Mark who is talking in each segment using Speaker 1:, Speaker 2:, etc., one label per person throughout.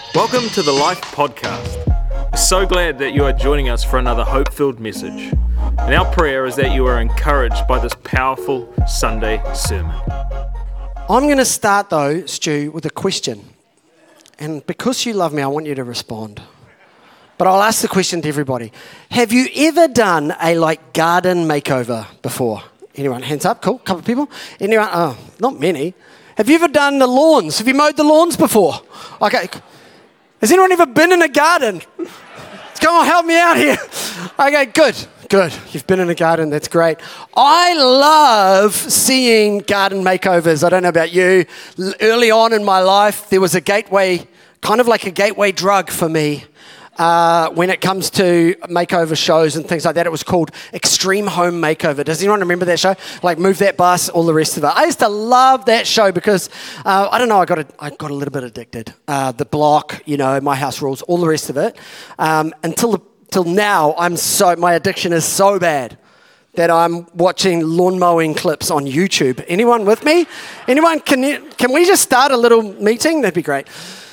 Speaker 1: Welcome to the Life Podcast. We're so glad that you are joining us for another hope-filled message. And our prayer is that you are encouraged by this powerful Sunday sermon.
Speaker 2: I'm going to start though, Stu, with a question. And because you love me, I want you to respond. But I'll ask the question to everybody. Have you ever done a garden makeover before? Anyone? Hands up. Cool. Couple of people. Anyone? Oh, not many. Have you ever done the lawns? Have you mowed the lawns before? Okay. Has anyone ever been in a garden? Come on, help me out here. Okay, good. You've been in a garden. That's great. I love seeing garden makeovers. I don't know about you. Early on in my life, there was a gateway, kind of like a gateway drug for me. When it comes to makeover shows and things like that, it was called Extreme Home Makeover. Does anyone remember that show? Like Move That Bus, all the rest of it. I used to love that show because, I don't know, I got a little bit addicted. The Block, My House Rules, all the rest of it. Until now, my addiction is so bad that I'm watching lawn mowing clips on YouTube. Anyone with me? Anyone, can we just start a little meeting? That'd be great.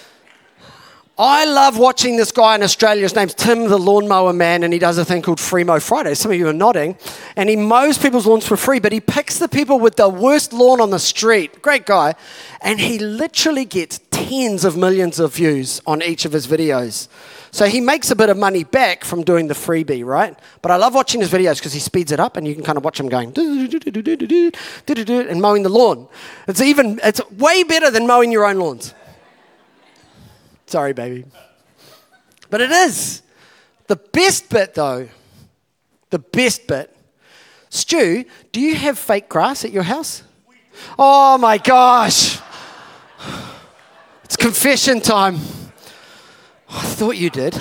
Speaker 2: I love watching this guy in Australia. His name's Tim, the lawnmower man, and he does a thing called Free Mow Friday. Some of you are nodding. And he mows people's lawns for free, but he picks the people with the worst lawn on the street. Great guy. And he literally gets tens of millions of views on each of his videos. So he makes a bit of money back from doing the freebie, right? But I love watching his videos because he speeds it up and you can kind of watch him going and mowing the lawn. It's way better than mowing your own lawns. Sorry, baby. But it is. The best bit, though, Stu, do you have fake grass at your house? Oh, my gosh. It's confession time. I thought you did.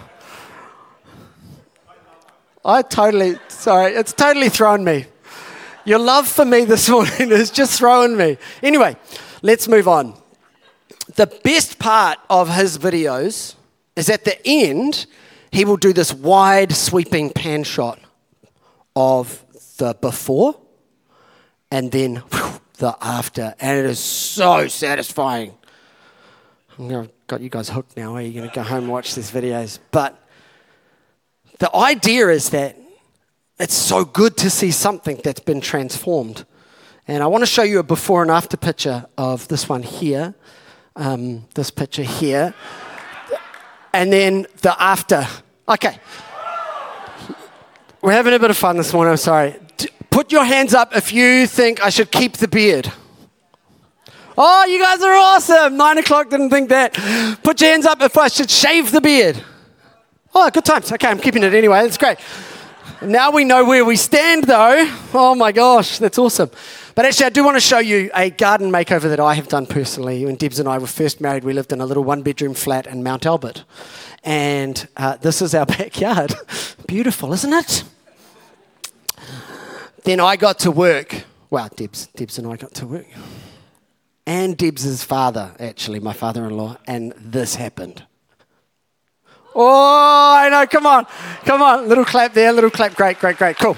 Speaker 2: It's totally thrown me. Your love for me this morning is just throwing me. Anyway, let's move on. The best part of his videos is at the end, he will do this wide sweeping pan shot of the before and then the after. And it is so satisfying. I've got you guys hooked now. You're going to go home and watch these videos. But the idea is that it's so good to see something that's been transformed. And I want to show you a before and after picture of this one here. This picture here, and then the after. Okay. We're having a bit of fun this morning, I'm sorry. Put your hands up if you think I should keep the beard. Oh, you guys are awesome. 9 o'clock, didn't think that. Put your hands up if I should shave the beard. Oh, good times. Okay, I'm keeping it anyway. That's great. Now we know where we stand, though. Oh, my gosh, that's awesome. But actually, I do want to show you a garden makeover that I have done personally. When Debs and I were first married, we lived in a little one-bedroom flat in Mount Albert. And this is our backyard. Beautiful, isn't it? Then I got to work. Well, Debs and I got to work. And Debs' father, actually, my father-in-law. And this happened. Oh, I know, come on. Little clap there, little clap. Great, cool.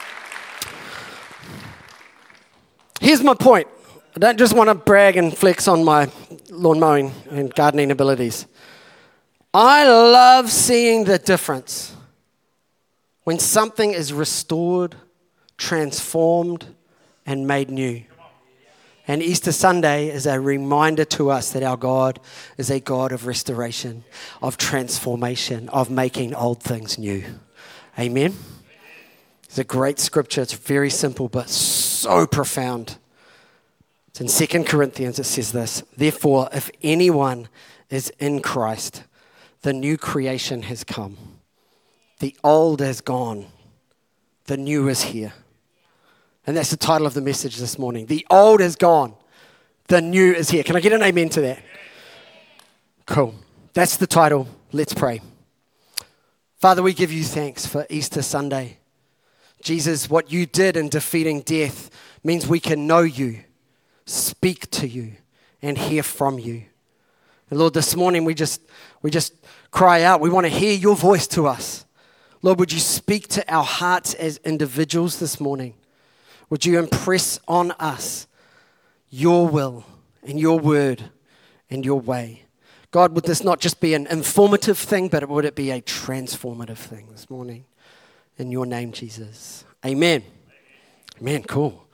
Speaker 2: Here's my point. I don't just want to brag and flex on my lawn mowing and gardening abilities. I love seeing the difference when something is restored, transformed, and made new. And Easter Sunday is a reminder to us that our God is a God of restoration, of transformation, of making old things new. Amen? It's a great scripture. It's very simple, but so profound. It's in 2 Corinthians. It says this: therefore, if anyone is in Christ, the new creation has come. The old has gone. The new is here. And that's the title of the message this morning. The old is gone. The new is here. Can I get an amen to that? Cool. That's the title. Let's pray. Father, we give you thanks for Easter Sunday. Jesus, what you did in defeating death means we can know you, speak to you, and hear from you. And Lord, this morning we just cry out. We want to hear your voice to us. Lord, would you speak to our hearts as individuals this morning? Would you impress on us your will and your word and your way? God, would this not just be an informative thing, but would it be a transformative thing this morning? In your name, Jesus. Amen. Amen. Cool.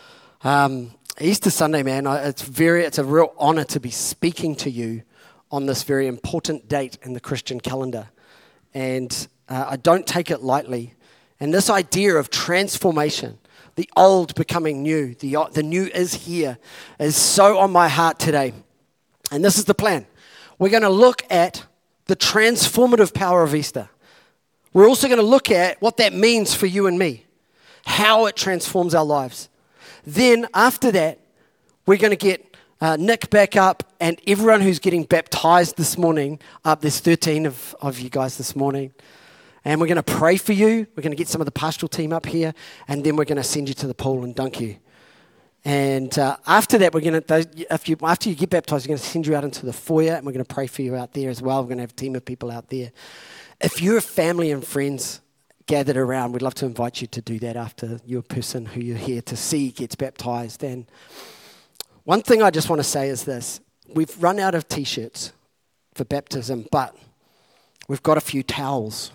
Speaker 2: Easter Sunday, man, it's a real honor to be speaking to you on this very important date in the Christian calendar. And I don't take it lightly. And this idea of transformation, the old becoming new, the new is here, is so on my heart today. And this is the plan. We're going to look at the transformative power of Easter. We're also going to look at what that means for you and me, how it transforms our lives. Then after that, we're going to get Nick back up and everyone who's getting baptized this morning up. There's 13 of you guys this morning. And we're going to pray for you. We're going to get some of the pastoral team up here. And then we're going to send you to the pool and dunk you. And after that, after you get baptized, we're going to send you out into the foyer. And we're going to pray for you out there as well. We're going to have a team of people out there. If you're family and friends gathered around, we'd love to invite you to do that after your person who you're here to see gets baptized. And one thing I just want to say is this. We've run out of T-shirts for baptism, but we've got a few towels.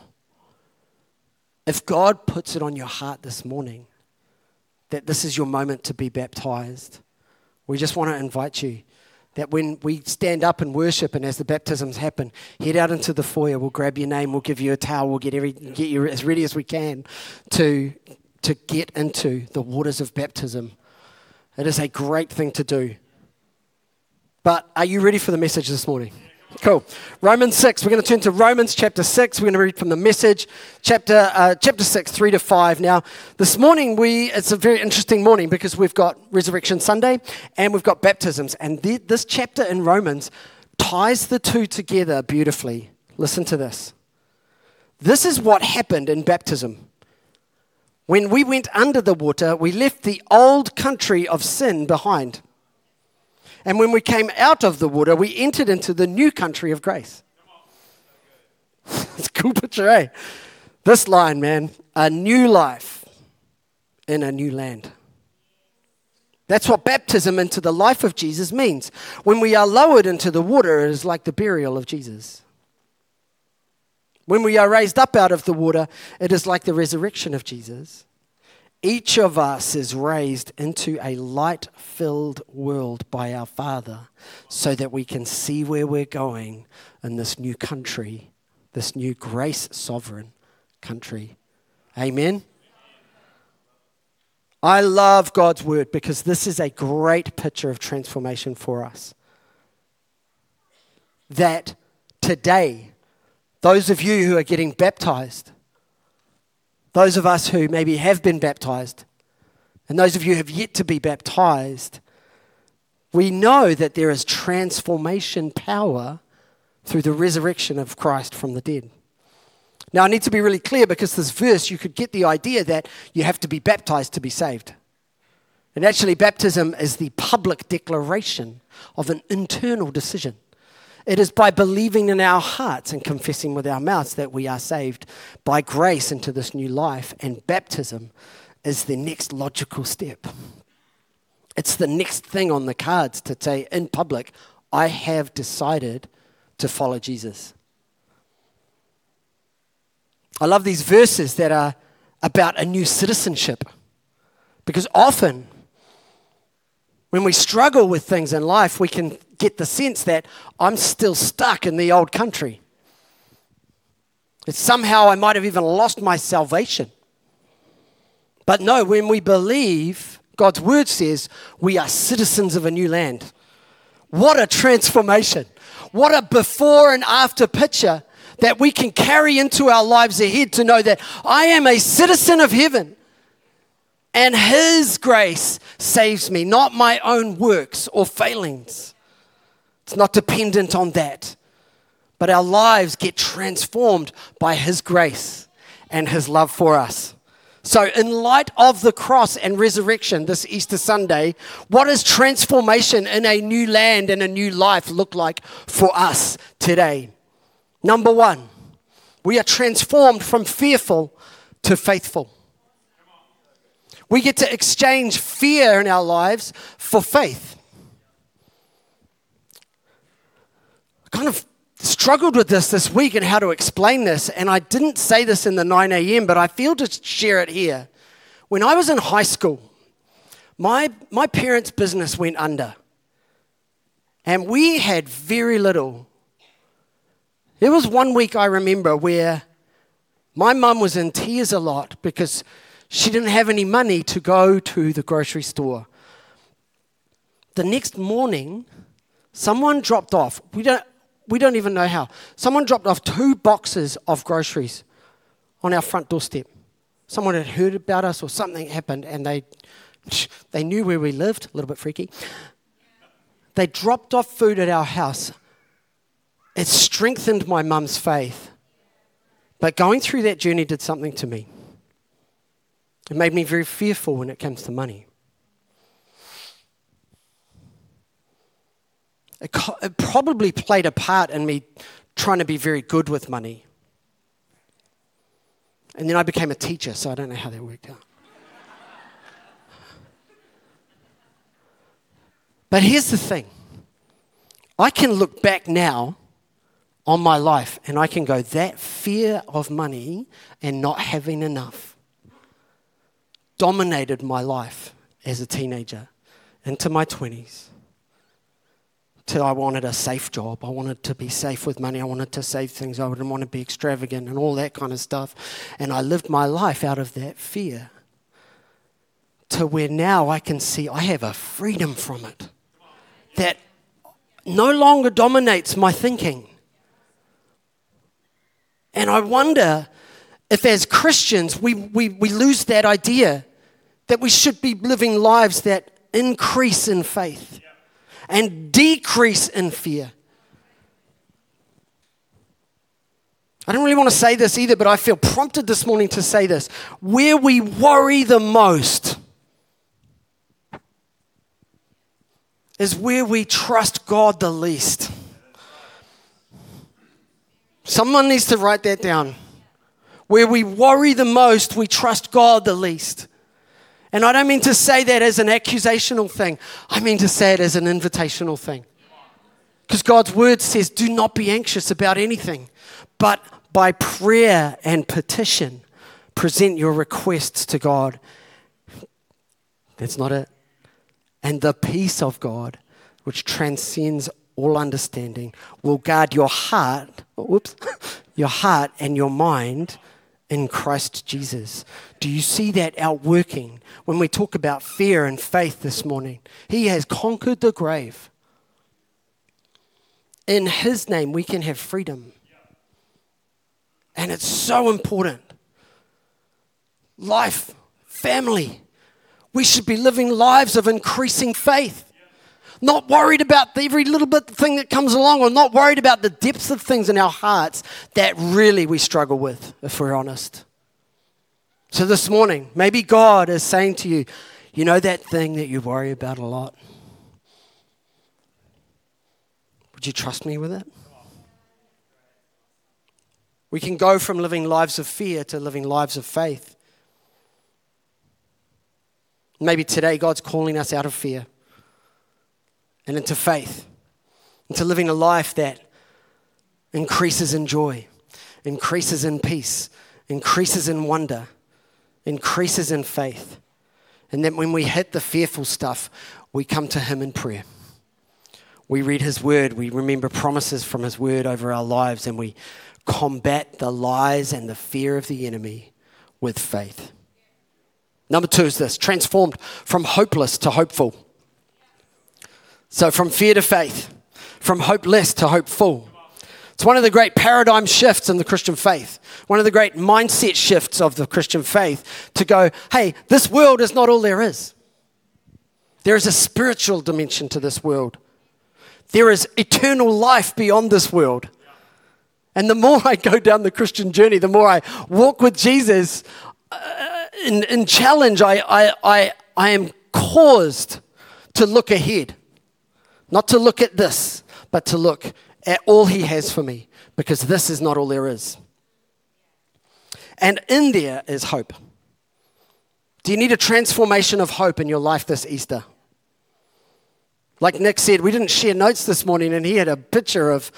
Speaker 2: If God puts it on your heart this morning that this is your moment to be baptized, we just want to invite you that when we stand up and worship and as the baptisms happen, head out into the foyer, we'll grab your name, we'll give you a towel, we'll get you as ready as we can to get into the waters of baptism. It is a great thing to do. But are you ready for the message this morning? Cool. Romans 6. We're going to turn to Romans chapter 6. We're going to read from the Message, chapter 6, 3 to 5. Now, this morning, it's a very interesting morning because we've got Resurrection Sunday and we've got baptisms. And this chapter in Romans ties the two together beautifully. Listen to this. This is what happened in baptism. When we went under the water, we left the old country of sin behind. And when we came out of the water, we entered into the new country of grace. It's a cool picture, eh? This line, man, a new life in a new land. That's what baptism into the life of Jesus means. When we are lowered into the water, it is like the burial of Jesus. When we are raised up out of the water, it is like the resurrection of Jesus. Each of us is raised into a light-filled world by our Father so that we can see where we're going in this new country, this new grace-sovereign country. Amen? I love God's word because this is a great picture of transformation for us. That today, those of you who are getting baptized, those of us who maybe have been baptized, and those of you who have yet to be baptized, we know that there is transformation power through the resurrection of Christ from the dead. Now, I need to be really clear because this verse, you could get the idea that you have to be baptized to be saved. And actually, baptism is the public declaration of an internal decision. It is by believing in our hearts and confessing with our mouths that we are saved by grace into this new life. And baptism is the next logical step. It's the next thing on the cards to say in public, I have decided to follow Jesus. I love these verses that are about a new citizenship. Because often, when we struggle with things in life, we can get the sense that I'm still stuck in the old country. That somehow I might have even lost my salvation. But no, when we believe, God's word says we are citizens of a new land. What a transformation. What a before and after picture that we can carry into our lives ahead to know that I am a citizen of heaven. And His grace saves me, not my own works or failings. It's not dependent on that. But our lives get transformed by His grace and His love for us. So in light of the cross and resurrection this Easter Sunday, what does transformation in a new land and a new life look like for us today? Number one, we are transformed from fearful to faithful. We get to exchange fear in our lives for faith. I kind of struggled with this week and how to explain this, and I didn't say this in the 9 a.m., but I feel to share it here. When I was in high school, my parents' business went under, and we had very little. There was one week I remember where my mum was in tears a lot because she didn't have any money to go to the grocery store. The next morning, someone dropped off. We don't even know how. Someone dropped off 2 boxes of groceries on our front doorstep. Someone had heard about us or something happened, and they knew where we lived, a little bit freaky. They dropped off food at our house. It strengthened my mum's faith. But going through that journey did something to me. It made me very fearful when it comes to money. It probably played a part in me trying to be very good with money. And then I became a teacher, so I don't know how that worked out. But here's the thing. I can look back now on my life and I can go, that fear of money and not having enough dominated my life as a teenager into my 20s. Till I wanted a safe job. I wanted to be safe with money. I wanted to save things. I didn't want to be extravagant and all that kind of stuff. And I lived my life out of that fear. To where now I can see I have a freedom from it that no longer dominates my thinking. And I wonder if as Christians we lose that idea that we should be living lives that increase in faith and decrease in fear. I don't really want to say this either, but I feel prompted this morning to say this. Where we worry the most is where we trust God the least. Someone needs to write that down. Where we worry the most, we trust God the least. And I don't mean to say that as an accusational thing. I mean to say it as an invitational thing. Because God's word says, do not be anxious about anything, but by prayer and petition, present your requests to God. That's not it. And the peace of God, which transcends all understanding, will guard your heart, your heart and your mind in Christ Jesus. Do you see that outworking when we talk about fear and faith this morning? He has conquered the grave. In his name, we can have freedom. And it's so important. Life, family. We should be living lives of increasing faith. Not worried about every little bit thing that comes along, or not worried about the depths of things in our hearts that really we struggle with, if we're honest. So this morning, maybe God is saying to you, you know that thing that you worry about a lot? Would you trust me with it? We can go from living lives of fear to living lives of faith. Maybe today God's calling us out of fear and into faith, into living a life that increases in joy, increases in peace, increases in wonder, increases in faith. And then when we hit the fearful stuff, we come to him in prayer. We read his word, we remember promises from his word over our lives, and we combat the lies and the fear of the enemy with faith. Number 2 is this: transformed from hopeless to hopeful. So from fear to faith, from hopeless to hopeful. It's one of the great paradigm shifts in the Christian faith. One of the great mindset shifts of the Christian faith to go, hey, this world is not all there is. There is a spiritual dimension to this world. There is eternal life beyond this world. And the more I go down the Christian journey, the more I walk with Jesus in challenge, I am caused to look ahead. Not to look at this, but to look at all he has for me, because this is not all there is. And in there is hope. Do you need a transformation of hope in your life this Easter? Like Nick said, we didn't share notes this morning, and he had a picture of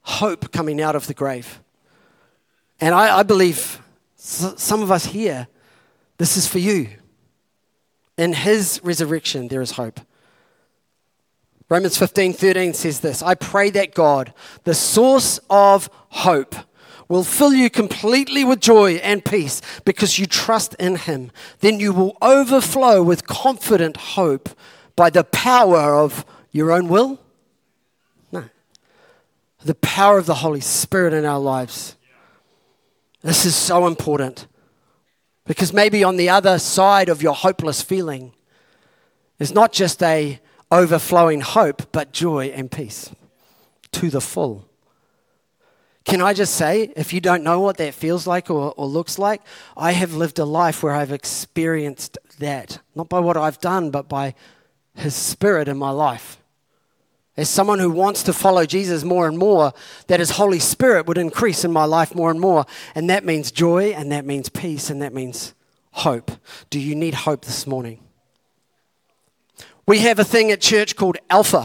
Speaker 2: hope coming out of the grave. And I believe some of us here, this is for you. In his resurrection, there is hope. Romans 15:13 says this, I pray that God, the source of hope, will fill you completely with joy and peace because you trust in him. Then you will overflow with confident hope by the power of your own will? No. The power of the Holy Spirit in our lives. This is so important because maybe on the other side of your hopeless feeling is not just a overflowing hope, but joy and peace to the full. Can I just say, if you don't know what that feels like or looks like, I have lived a life where I've experienced that. Not by what I've done, but by his Spirit in my life. As someone who wants to follow Jesus more and more, that his Holy Spirit would increase in my life more and more. And that means joy, and that means peace, and that means hope. Do you need hope this morning? We have a thing at church called Alpha.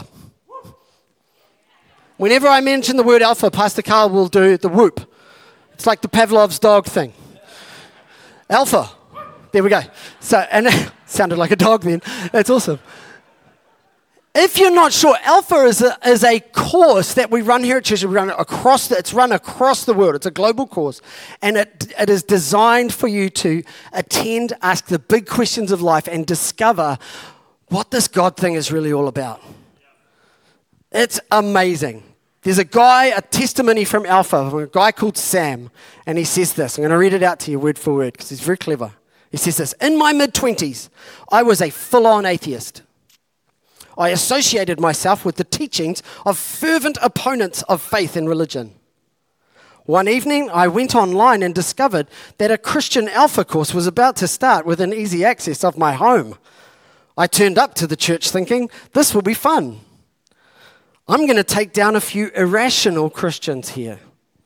Speaker 2: Whenever I mention the word Alpha, Pastor Carl will do the whoop. It's like the Pavlov's dog thing. Alpha. There we go. So, and it sounded like a dog then. That's awesome. If you're not sure, Alpha is a course that we run here at church. It's run across the world. It's a global course. And it is designed for you to attend, ask the big questions of life, and discover what this God thing is really all about. It's amazing. There's a testimony from Alpha, a guy called Sam, and he says this. I'm going to read it out to you word for word because he's very clever. He says this, in my mid-20s, I was a full-on atheist. I associated myself with the teachings of fervent opponents of faith and religion. One evening, I went online and discovered that a Christian Alpha course was about to start within easy access of my home. I turned up to the church thinking, this will be fun. I'm going to take down a few irrational Christians here.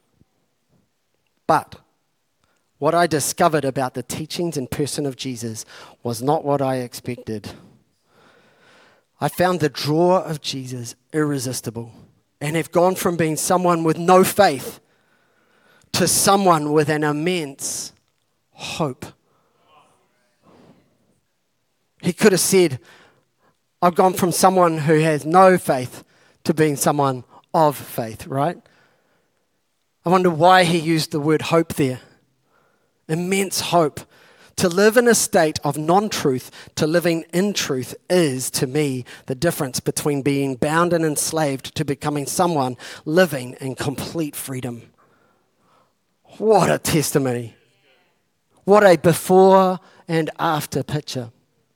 Speaker 2: But what I discovered about the teachings and person of Jesus was not what I expected. I found the draw of Jesus irresistible and have gone from being someone with no faith to someone with an immense hope. He could have said, I've gone from someone who has no faith to being someone of faith, right? I wonder why he used the word hope there. Immense hope. To live in a state of non-truth to living in truth is, to me, the difference between being bound and enslaved to becoming someone living in complete freedom. What a testimony. What a before and after picture.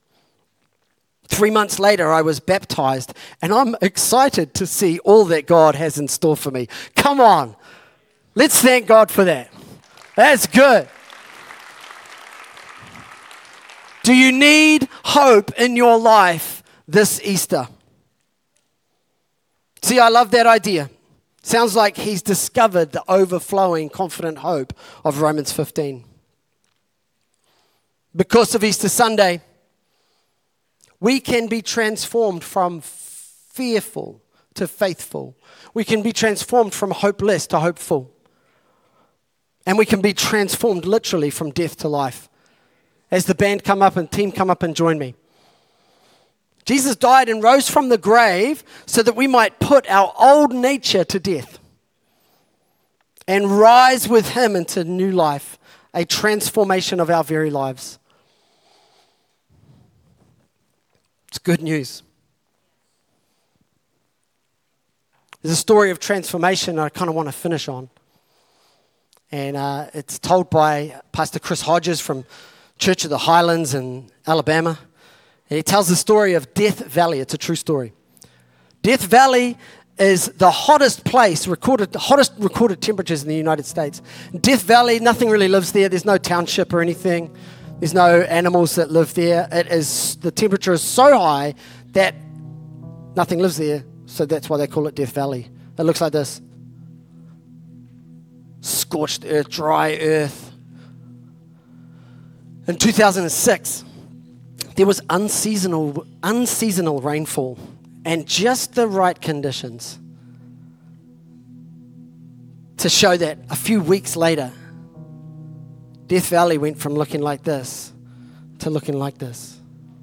Speaker 2: 3 months later, I was baptized, and I'm excited to see all that God has in store for me. Come on. Let's thank God for that. That's good. Do you need hope in your life this Easter? See, I love that idea. Sounds like he's discovered the overflowing, confident hope of Romans 15. Because of Easter Sunday, we can be transformed from fearful to faithful. We can be transformed from hopeless to hopeful. And we can be transformed literally from death to life. As the band team come up and join me. Jesus died and rose from the grave so that we might put our old nature to death and rise with him into new life, a transformation of our very lives. It's good news. There's a story of transformation I kind of want to finish on. And it's told by Pastor Chris Hodges from Church of the Highlands in Alabama. And he tells the story of Death Valley. It's a true story. Death Valley is the hottest recorded temperatures in the United States. Death Valley, nothing really lives there. There's no township or anything. There's no animals that live there. The temperature is so high that nothing lives there. So that's why they call it Death Valley. It looks like this. Scorched earth, dry earth. In 2006, there was unseasonal rainfall and just the right conditions. to show that a few weeks later, Death Valley went from looking like this to looking like this.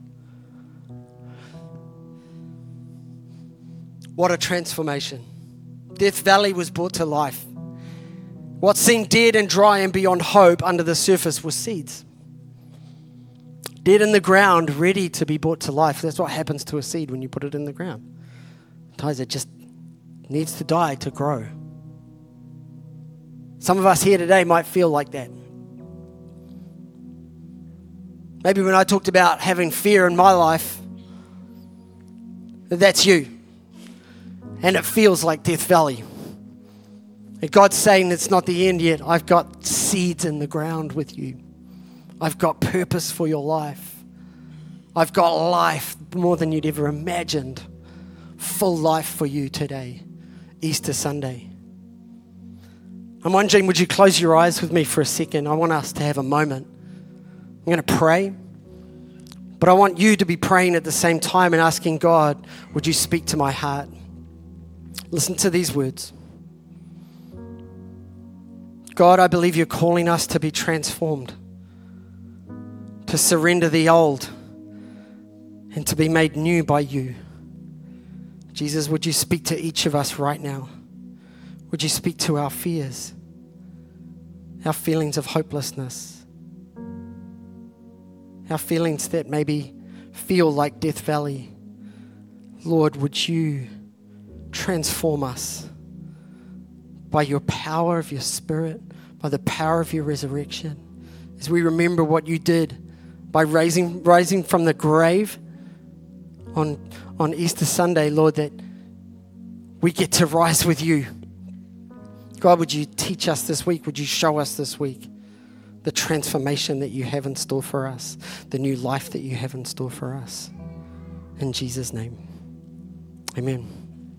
Speaker 2: What a transformation. Death Valley was brought to life. What seemed dead and dry and beyond hope under the surface was seeds. Dead in the ground, ready to be brought to life. That's what happens to a seed when you put it in the ground. Sometimes it just needs to die to grow. Some of us here today might feel like that. Maybe when I talked about having fear in my life, that's you. And it feels like Death Valley. And God's saying it's not the end yet. I've got seeds in the ground with you. I've got purpose for your life. I've got life more than you'd ever imagined. Full life for you today, Easter Sunday. I'm wondering, would you close your eyes with me for a second? I want us to have a moment. I'm going to pray, but I want you to be praying at the same time and asking God, would you speak to my heart? Listen to these words. God, I believe you're calling us to be transformed, to surrender the old and to be made new by you. Jesus, would you speak to each of us right now? Would you speak to our fears, our feelings of hopelessness, our feelings that maybe feel like Death Valley? Lord, would you transform us by your power of your Spirit, by the power of your resurrection, as we remember what you did by rising from the grave on Easter Sunday, Lord, that we get to rise with you. God, would you teach us this week? Would you show us this week the transformation that you have in store for us, the new life that you have in store for us? In Jesus' name, amen.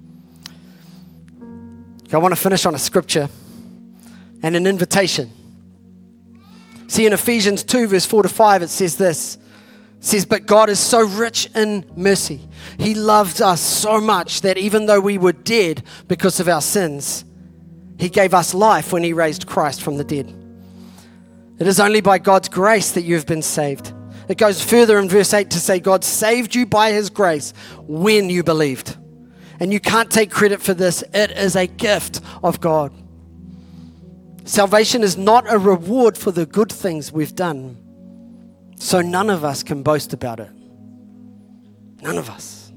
Speaker 2: I want to finish on a scripture and an invitation. See, in Ephesians 2, verse 4-5, it says this. It says, but God is so rich in mercy. He loves us so much that even though we were dead because of our sins, he gave us life when he raised Christ from the dead. It is only by God's grace that you have been saved. It goes further in verse 8 to say God saved you by his grace when you believed. And you can't take credit for this. It is a gift of God. Salvation is not a reward for the good things we've done. So none of us can boast about it. None of us.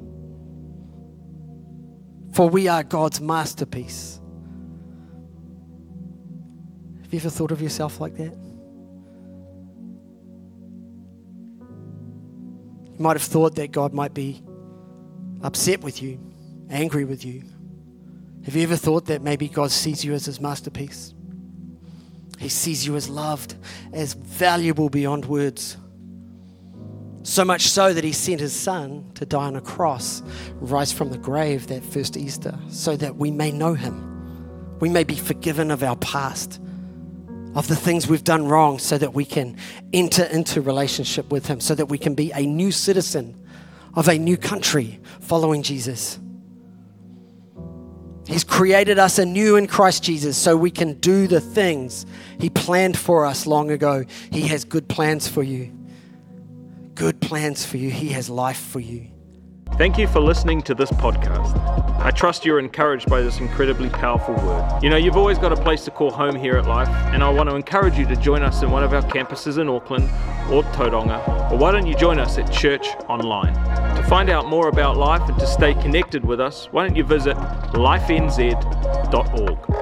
Speaker 2: For we are God's masterpiece. Have you ever thought of yourself like that? You might have thought that God might be upset with you, angry with you. Have you ever thought that maybe God sees you as his masterpiece? He sees you as loved, as valuable beyond words. So much so that he sent his son to die on a cross, rise from the grave that first Easter, so that we may know him. We may be forgiven of our past, of the things we've done wrong, so that we can enter into relationship with him, so that we can be a new citizen of a new country following Jesus. He's created us anew in Christ Jesus so we can do the things he planned for us long ago. He has good plans for you. Good plans for you. He has life for you.
Speaker 1: Thank you for listening to this podcast. I trust you're encouraged by this incredibly powerful word. You know, you've always got a place to call home here at Life, and I want to encourage you to join us in one of our campuses in Auckland or Tauranga, or why don't you join us at Church Online? To find out more about Life and to stay connected with us, why don't you visit lifenz.org.